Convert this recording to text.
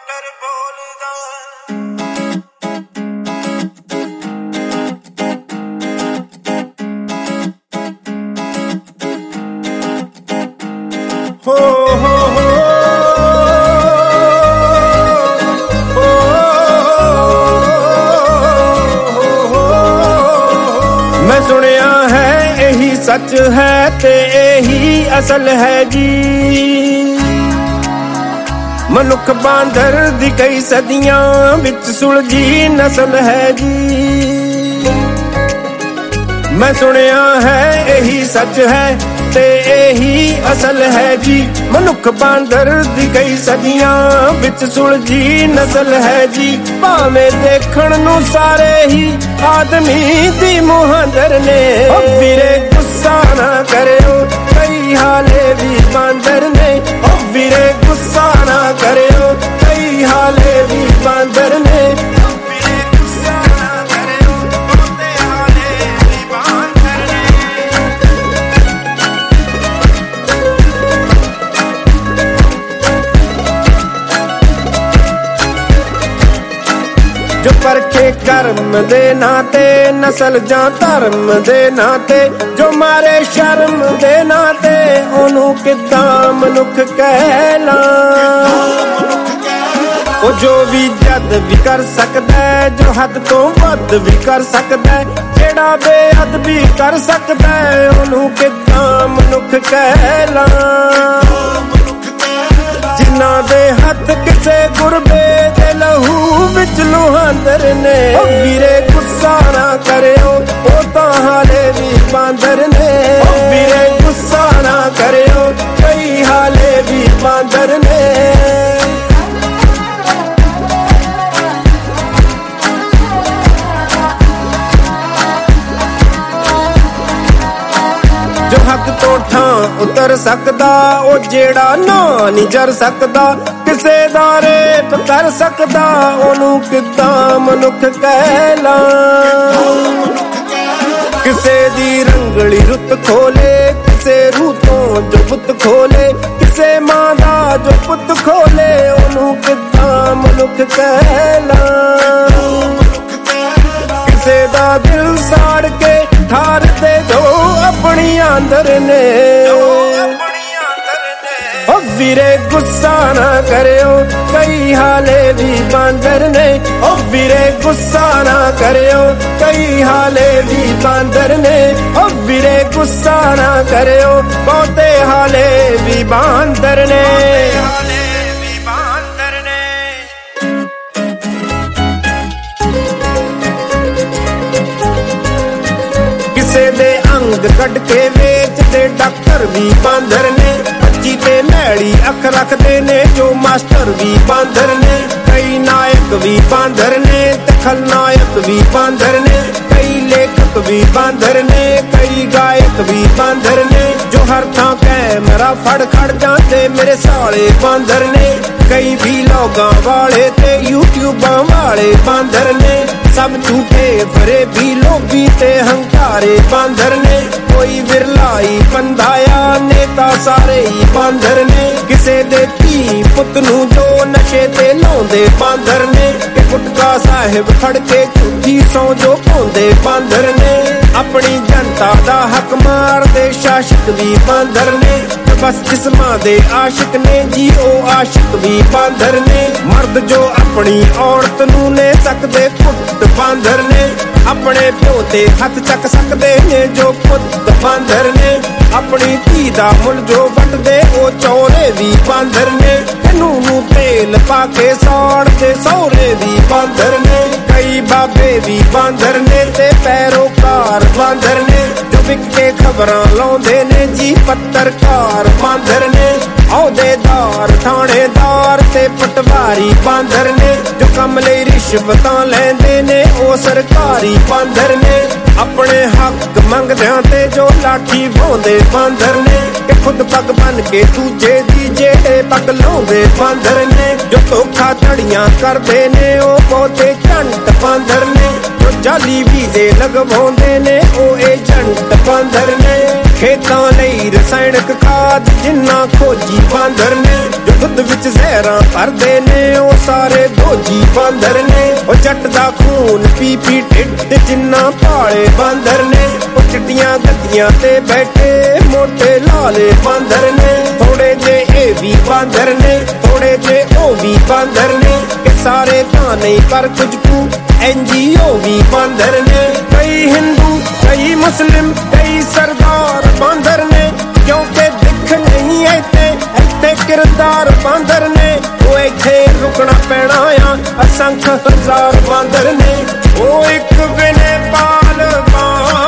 ਬਾਂਦਰ ਬੋਲਦਾ ਹੋ ਮੈਂ ਸੁਣਿਆ ਹੈ ਇਹੀ ਸੱਚ ਹੈ ਤੇ ਇਹੀ ਅਸਲ ਹੈ ਜੀ। ਮਨੁੱਖ ਬਾਂਦਰ ਦੀ ਕਈ ਸਦੀਆਂ ਵਿੱਚ ਸੁਲਝੀ ਨਸਲ ਹੈ ਜੀ। ਮੈਂ ਸੁਣਿਆ ਹੈ ਇਹੀ ਸੱਚ ਹੈ ਤੇ ਇਹੀ ਅਸਲ ਹੈ ਜੀ। ਮਨੁੱਖ ਬਾਂਦਰ ਦੀ ਕਈ ਸਦੀਆਂ ਵਿੱਚ ਸੁਲਝੀ ਨਸਲ ਹੈ ਜੀ। ਭਾਵੇਂ ਦੇਖਣ ਨੂੰ ਸਾਰੇ ਹੀ ਆਦਮੀ ਦੀ ਮੁਹਾਂਦਰ ਨੇ। ਓ ਵੀਰੇ ਗੁੱਸਾ ਨਾ ਕਰਿਓ ਕਈ ਹਾਲੇ ਵੀ ਬਾਂਦਰ ਨੇ। ਓ ਵੀਰੇ ਗੁੱਸਾ ਨਾ ਕਰਿਓ ਕਈ ਹਾਲੇ ਵੀ ਬਾਂਦਰ ਨੇ। ਜੋ ਪਰਖੇ ਕਰਮ ਦੇ ਨਾਂ ਤੇ ਨਸਲ ਜਾਂ ਧਰਮ ਦੇ ਨਾਂ ਤੇ, ਜੋ ਮਾਰੇ ਸ਼ਰਮ ਦੇ ਨਾਂ ਤੇ ਉਹਨੂੰ ਕਿੱਦਾਂ ਮਨੁੱਖ ਕਹਿਲਾ। ਉਹ ਜੋ ਵੀ ਜਦ ਵੀ ਕਰ ਸਕਦਾ, ਜੋ ਹੱਦ ਤੋਂ ਵੱਧ ਵੀ ਕਰ ਸਕਦਾ, ਜਿਹੜਾ ਬੇਹੱਦ ਵੀ ਕਰ ਸਕਦਾ, ਉਹਨੂੰ ਕਿੱਦਾਂ ਮਨੁੱਖ ਕਹਿਲਾ। ਜਿਨ੍ਹਾਂ ਦੇ ਹੱਥ ਕਿਸੇ ਗੁਰਬੇ ਦੇ ਲਹੂ ਵਿੱਚ ਲੁਹਾਂਦਰ ਨੇ। ਓ ਵੀਰੇ ਗੁੱਸਾ ਨਾ ਕਰਿਓ ਉਹ ਤਾਂ ਹਾਲੇ ਵੀ ਬਾਂਦਰ ਨੇ। ਓ ਵੀਰੇ ਗੁੱਸਾ ਨਾ ਕਰਿਓ ਕਈ ਹਾਲੇ ਵੀ ਬਾਂਦਰ ਨੇ। ਜੋ ਹੱਦ ਤੋਂ ਠਾਂ ਉਤਰ ਸਕਦਾ, ਉਹ ਜਿਹੜਾ ਨਾ ਨਹੀਂ ਜਰ ਸਕਦਾ, ਕਿਸੇ ਦਾ ਰੇਪ ਕਰ ਸਕਦਾ, ਉਹਨੂੰ ਕਿੱਦਾਂ ਮਨੁੱਖ ਕਹਿਲਾ। ਕਿਸੇ ਦੀ ਰੰਗਲੀ ਰੁੱਤ ਖੋਲੇ, ਕਿਸੇ ਰੂਹ ਤੋਂ ਜੋ ਪੁੱਤ ਖੋਲੇ, ਕਿਸੇ ਮਾਂ ਦਾ ਜੋ ਪੁੱਤ ਖੋਲੇ, ਉਹਨੂੰ ਕਿੱਦਾਂ ਮਨੁੱਖ ਕਹਿਲਾ। ਕਿਸੇ ਦਾ ਦਿਲ ਸਾੜ ਕੇ ਠਾਰ ਦੇ ਜੋ ਆਪਣੀ ਆਂਦਰ ਨੇ। ਓ ਵੀਰੇ ਗੁੱਸਾ ਨਾ ਕਰਿਓ ਕਈ ਹਾਲੇ ਵੀ ਬਾਂਦਰ ਨੇ। ਓ ਵੀਰੇ ਗੁੱਸਾ ਨਾ ਕਰਿਓ ਕਈ ਹਾਲੇ ਵੀ ਬਾਂਦਰ ਨੇ। ਓ ਵੀਰੇ ਗੁੱਸਾ ਨਾ ਕਰਿਓ ਬਹੁਤੇ ਹਾਲੇ ਵੀ ਬਾਂਦਰ ਨੇ। ਕਿਸੇ ਦੇ ਅੰਗ ਕੱਢ ਕੇ ਵੇਚਦੇ ਡਾਕਟਰ ਵੀ ਬਾਂਦਰ ਨੇ। ਬੱਚੀ ਤੇ ਮੈਲੀ ਅੱਖ ਰੱਖਦੇ ਨੇ ਜੋ ਮਾਸਟਰ ਵੀ ਬਾਂਦਰ ਨੇ। ਕਈ ਨਾਇਕ ਵੀ ਬਾਂਦਰ ਨੇ ਤੇ ਖਲਨਾਇਕ ਵੀ ਬਾਂਦਰ ਨੇ। ਕਈ ਲੇਖਕ ਵੀ ਬਾਂਦਰ ਨੇ, ਕਈ ਗਾਇਕ ਵੀ ਬਾਂਦਰ ਨੇ। ਜੋ ਹਰ ਥਾਂ ਕੈਮਰਾ ਫੜ ਖੜ ਜਾਂਦੇ ਮੇਰੇ ਸਾਲੇ ਬਾਂਦਰ ਨੇ। ਕਈ ਵਲੌਗਾਂ ਵਾਲੇ ਤੇ ਯੂਟਿਊਬਾਂ ਵਾਲੇ ਬਾਂਦਰ ਨੇ। ਸਭ ਝੂਠੇ ਫਰੇਬੀ ਲੋਭੀ ਤੇ ਹੰਕਾਰੇ ਬਾਂਦਰ ਨੇ। ਕੋਈ ਵਿਰਲਾ ਹੀ ਬੰਦਾ ਆ, ਨੇਤਾ ਸਾਰੇ ਹੀ ਬਾਂਦਰ ਨੇ। ਕਿਸੇ ਦੇ ਧੀ ਪੁੱਤ ਨੂੰ ਜੋ ਨਸ਼ੇ ਤੇ ਲਾਉਂਦੇ ਬਾਂਦਰ ਨੇ। ਕਿ ਗੁਟਕਾ ਸਾਹਿਬ ਫੜ ਕੇ ਝੂਠੀ ਸੌਂ ਜੋ ਪਾਉਂਦੇ ਬਾਂਦਰ ਨੇ। ਆਪਣੀ ਜਨਤਾ ਦਾ ਹੱਕ ਮਾਰਦੇ ਸ਼ਾਸਕ ਵੀ ਬਾਂਦਰ ਨੇ। ਬਸ ਜਿਸਮਾਂ ਦੇ ਆਸ਼ਿਕ ਨੇ ਜੀ ਉਹ ਆਸ਼ਿਕ ਵੀ ਬਾਂਦਰ ਨੇ। ਮਰਦ ਜੋ ਆਪਣੀ ਔਰਤ ਨੂੰ ਲੈ ਸਕਦੇ ਪੁੱਤ ਬਾਂਦਰ ਨੇ। ਆਪਣੇ ਪਿਓ ਤੇ ਹੱਥ ਚੱਕ ਸਕਦੇ ਨੇ ਜੋ ਪੁੱਤ ਬਾਂਦਰ ਨੇ। ਆਪਣੀ ਧੀ ਦਾ ਮੁੱਲ ਜੋ ਵੱਟਦੇ ਉਹ ਚੋਰੇ ਵੀ ਬਾਂਦਰ ਨੇ। ਇਹਨੂੰ ਨੂੰ ਤੇਲ ਪਾ ਕੇ ਸਾੜਦੇ ਸਹੁਰੇ ਵੀ ਬਾਂਦਰ ਨੇ। ਕਈ ਬਾਬੇ ਵੀ ਬਾਂਦਰ ਨੇ ਤੇ ਪੈਰੋਕਾਰ ਬਾਂਦਰ ਨੇ। ਜੋ ਵਿਕ ਕੇ ਖਬਰਾਂ ਲਾਉਂਦੇ ਨੇ ਜੀ ਪੱਤਰਕਾਰ ਬਾਂਦਰ ਨੇ। ਅਹੁਦੇਦਾਰ ਥਾਣੇਦਾਰ ਤੇ ਪਟਵਾਰੀ ਬਾਂਦਰ ਨੇ। ਜੋ ਕੰਮ ਲਈ ਰਿਸ਼ਵਤਾਂ ਲੈਂਦੇ ਨੇ ਉਹ ਸਰਕਾਰੀ ਬਾਂਦਰ ਨੇ। ਆਪਣੇ ਹੱਕ ਮੰਗਦਿਆਂ ਤੇ ਜੋ ਲਾਠੀ ਵਾਉਂਦੇ ਬਾਂਦਰ ਨੇ। ਕਿ ਖੁਦ ਪੱਗ ਬੰਨ ਕੇ ਦੂਜੇ ਦੀ ਜਿਹੜੇ ਪੱਗ ਲਾਉਂਦੇ ਬਾਂਦਰ ਨੇ। ਜੋ ਧੋਖਾ ਧੜੀਆਂ ਕਰਦੇ ਨੇ ਉਹ ਬਹੁਤੇ ਝੰਟ ਬਾਂਦਰ ਨੇ। ਜੋ ਜਾਲੀ ਵੀਜ਼ੇ ਲਗਵਾਉਂਦੇ ਨੇ ਉਹ ਏਜੰਟ ਬਾਂਦਰ ਨੇ। ਖੇਤਾਂ ਲਈ ਰਸਾਇਣਕ ਖਾਦ ਜਿੰਨਾ ਖੋਜੀ ਬਾਂਦਰ ਨੇ। ਜੋ ਦੁੱਧ ਵਿੱਚ ਜ਼ਹਿਰਾਂ ਭਰਦੇ ਨੇ ਉਹ ਸਾਰੇ ਦੋਜੀ ਬਾਂਦਰ ਨੇ। ਉਹ ਜੱਟ ਦਾ ਖੂਨ ਪੀ ਪੀ ਢਿੱਡ ਤੇ ਜਿੰਨਾ ਭਾਲੇ ਬਾਂਦਰ ਨੇ। ਉਹ ਚਿੱਟੀਆਂ ਗੱਡੀਆਂ ਤੇ ਬੈਠੇ ਮੋਟੇ ਲਾਲੇ ਬਾਂਦਰ ਨੇ। ਥੋੜੇ ਜੇ ਇਹ ਵੀ ਬਾਂਦਰ ਨੇ, ਥੋੜੇ ਜੇ ਉਹ ਵੀ ਬਾਂਦਰ ਨੇ। ਕਿ ਸਾਰੇ ਤਾਂ ਨਹੀਂ ਪਰ ਕੁਝ ਕੁ NGO ਵੀ ਬਾਂਦਰ ਨੇ। ਕਈ ਹਿੰਦੂ ਕਈ ਮੁਸਲਿਮ ਕਈ ਸਰਦਾਰ ਬਾਂਦਰ ਨੇ। ਕਿਉਂਕਿ ਦਿਖ ਨਹੀਂ ਇੱਥੇ ਕਿਰਦਾਰ ਬਾਂਦਰ ਨੇ। ਉਹ ਇੱਥੇ ਰੁਕਣਾ ਪੈਣਾ ਆ ਅਸੰਖ ਹਜ਼ਾਰ ਬਾਂਦਰ ਨੇ। ਉਹ ਇੱਕ ਬਿਨੇ ਪਾਲ